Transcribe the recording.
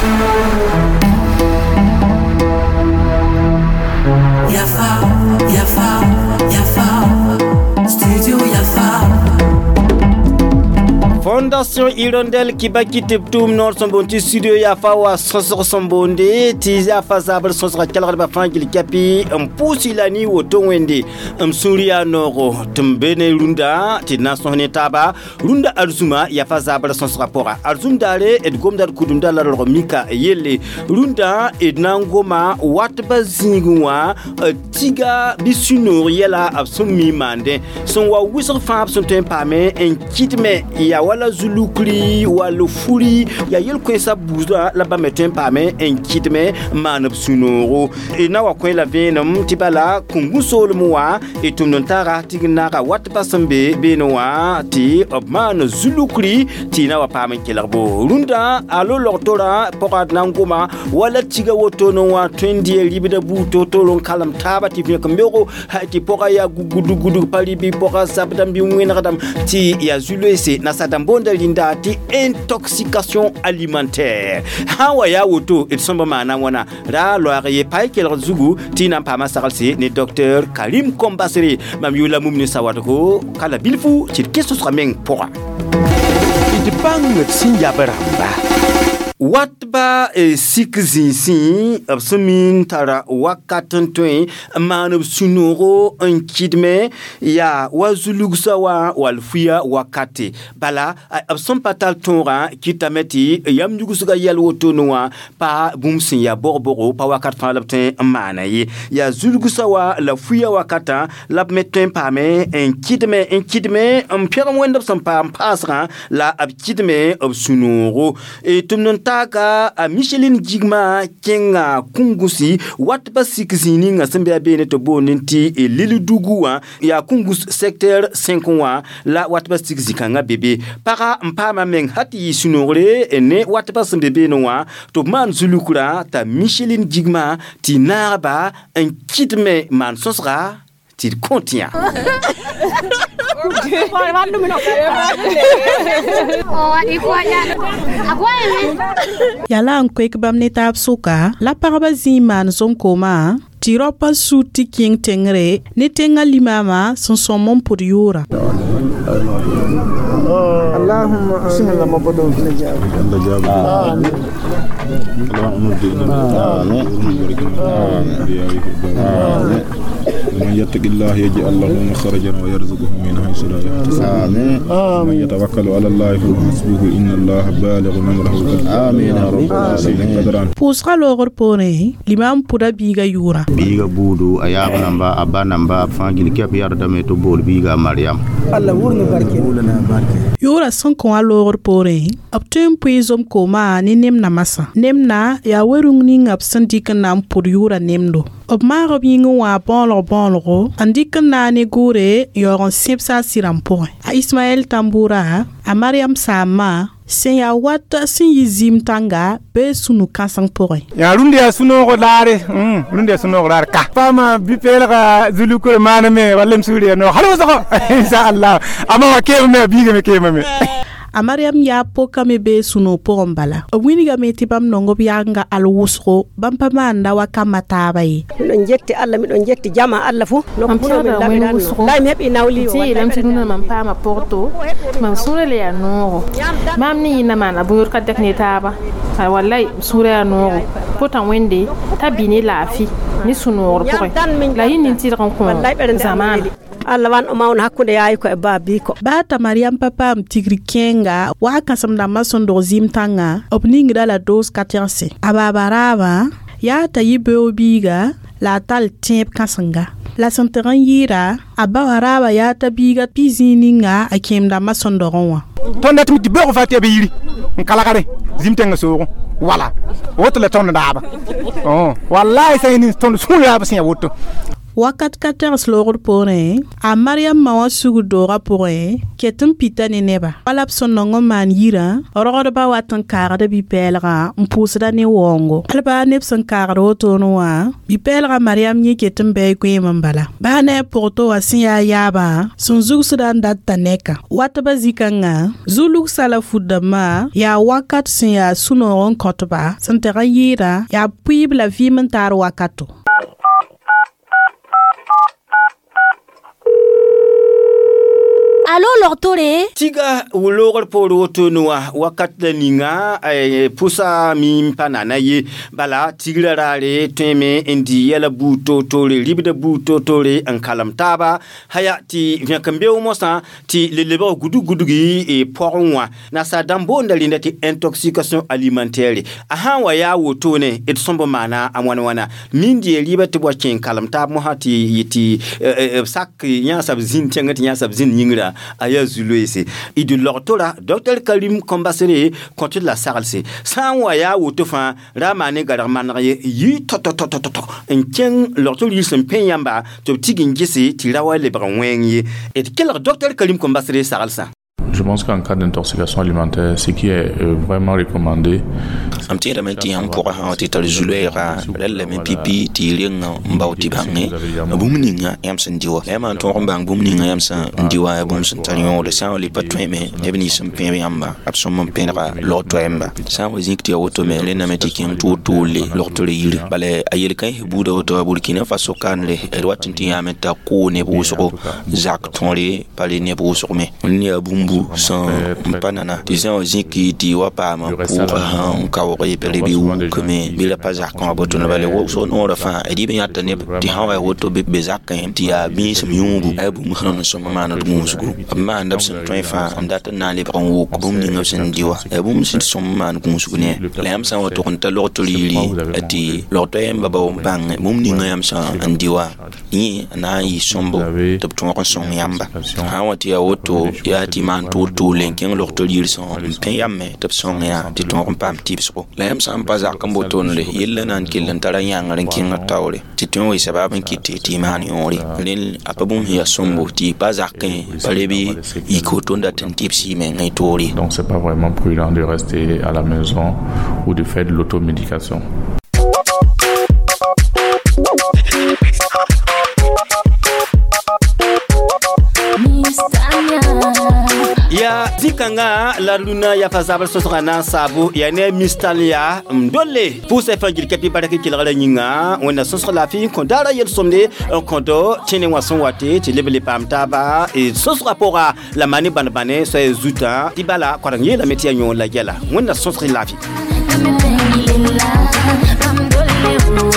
Fondation Hirondelle qui va quitter tout le nord son bon studio Yafa wa son bonde tiza fa zabar son sera kalgar ba fangil kapi pousilani woto wende suria noro tumbene runda tina sonne taba runda arzuma Yafa zabar son sera pora arzum dare et gomdar kudumda la mika yelle runda et nangoma watba zingwa tiga bisuno yela absumi mande son wa wisr fa son tempame en kitme ya wala zulukri wala furi ya yel kwesa buza la ba metem pame en kitme manab sunoro e na wa kwen la venam tibala kunguso lmwa e tumnontara tignara wat pasambe benwa ti obman zulukri ti na wa pame kelarbo runda alo lortora porat nangoma wala tiga wotono wa twendi libida buto tolon kalam taba ti via kambero ha ti pora ya gugudu palibi pora sabdam bi wenradam ti ya zulese na sadam bonda linda ti intoxication alimentaire hawa ya woto et somba mana wana ra loire pai kel zugu ti na pama sakalse ni docteur Karim Kombasiri mam yula mumni sawatako kala bilfu ti kesso srameng pora ti bang sinja baramba watba sikzinsi absumin tara wakatantwe manub sunoro kidme ya wazulugsawa walfuya wakate bala absum patal tonra kitameti yamjugusuga yalwotonowa pa bumsin ya borboro pa wakat fa labtin manayi ya zulugsawa la fuya wakata labmetten pame kidme pierre wendop sampa pasra la abkidme absunoro et tumnon taka a Micheline Jigma kenga kungusi watba sikzini nga sembe bene to boninti e liliduguwa ya kungus secteur 5 la watba sikzika nga bebe para mpama meng hati sunore ene watba sembe bene wa to man zulukura ta Micheline Jigma ti narba un kitme man sosra ti contient Yala kwek bam netab suka la paraba ziman zom koma tiropa suti king tengre ne tenga limama son somon pour yura Allahumma sinna mabadu ومن يتق الله يجعل له مخرجا ويرزقه من حيث لا يحتسب آمين ومن يتوكل على الله فهو حسبه إن الله بالغ أمره آمين يا رب العالمين Pusra logor pone limam pura biga yura biga budu ayaga namba abana namba fangil kep yarda me to bol biga Maryam Allah wurna barke yura son ko logor pone aptem puizom koma ni nemna masa nemna ya werung ni ngap sandikan nam pur yura nemdo ob maro bingo wa bonlo andikan na ne gore yoron sepsa sirampo a Ismaël Tamboura a Maryam Sama sen ya wata sin yizim tanga be sunu kansang pore ya runde ya suno ko laare runde ya suno ko laare ka fama bi pelga zulukure maname wallam suriya no halo sako insha Allah ama wa kema bi me kema me a Maryam ya poka me be suno porombala o winiga me tibam nongo bianga al wusro bampa manda wa kamata bayi don jetti Allah mi don jetti jama Allah fu no puno mi labinan la mi hebi nawli ti lam tinuna mam pama porto mam surele ya no mam ni na mana bur ka tekni taba wallahi sura ya no potan wende tabini lafi ni sunor pore la yin ti ran ko zaman Allah wan o mawn hakkunde yayi ko e babi ko bata Maryam papa am tigri kenga wa kasam da mason do zim tanga opning da la dose 14 ababaraba ya tayibe obiga la tal temp kasanga la santeran yira ababaraba ya tabiga pizininga akem da mason do ronwa tonda tumti be ko fati be yiri kala kare zim tenga so wala woto la tonda daba wallahi sayni ton suya ba sin woto wakat katers logor pore a Mariam mawa sugu dora pore ketin pita ne neba walap sonongo man yira rogor ba watan karada bi pelga mpusda ne wongo alba nepsan karado tono wa bi pelga Mariam ni ketin be kwe mambala ba ne porto asiya yaba sun zugsudan datta neka wataba zikanga zuluk sala fudama ya wakat sin ya sunoron kotba santera yira ya puib la vimentar wakato. Allo Lortore tiga ulogor poro tonua wakatla ninga pusa mi panana ye bala tigra rare teme indi yala buto tole libda buto tole an kalam taba haya ti vient kambe o mosa ti leleba gudugi e poronwa na sa dambo ndalinda ti intoxication alimentaire aha wa ya wotone et sombo mana amwana mindi liba ti bokin kalam taba mo hati yiti sak nya sabzin tengati nya sabzin yingra aya zuluese idu lortora Dr Karim Kombassere contre la saralse san waya wotofa ramane garmanraye yi toto en lortor yisen penyamba to tigin gisi tirawa le branwenye et quel Dr Karim Kombassere saralsa. Je pense qu'en cas d'intoxication alimentaire, ce qui est vraiment recommandé, am tira menti am ko ha ti tar zulera lalle me pipi ti linga mbauti bangi bumninga yam san diwa lema to bang bumninga yam san diwa bum san tanyo le sa li patweme nebni san pe yamba absolument penra lo to yamba sa wazik ti auto me le na meti kin to le lo to yiri bale ayel kan buda auto Burkina Faso kan le edwatin ti yameta ko ne buso zak tonle pale ne buso me ni bumbu sans panana disant aux qui dit wa pas ma pour un kawri pelebi ou comme bila pas zakon aboto na bale wo so no rafa edi ben yatane di hawa woto be zakan ti ya bi sem yungu abu muhana so mama na dum sugu amma andab sen toifa andata na le bron wo bum ni ngosen diwa abu musin so mama na dum sugu ne lam san woto kon ta loto lili ati loto yamba ba bang mum ni ngam san andiwa ni na yi sombo to to ko son yamba hawa ti ya woto ya ti man to lenken loto lili son pen yamme to son ya ti to kon pam tipso lam san pa zakam boton le yella nan kilan tarayang ranking tawle ti to wi sababan kiti ti man yori len apabum ya sombo ti pa zakin palebi ikoto ndaten tipsi men ngai tori. Donc c'est pas vraiment prudent de rester à la maison ou de faire de l'automédication. Ya zikanga la luna ya fazabal sosrana sabu ya ne mistalia mdole pour se faire gil kapi baraki kilala nyinga on a sosra la fi kondara yel somne kondo chene wason wate ti lebele pam taba et sosra pora la mani banbane so zuta tibala kwarangi la metia nyon la gela on a sosra la fi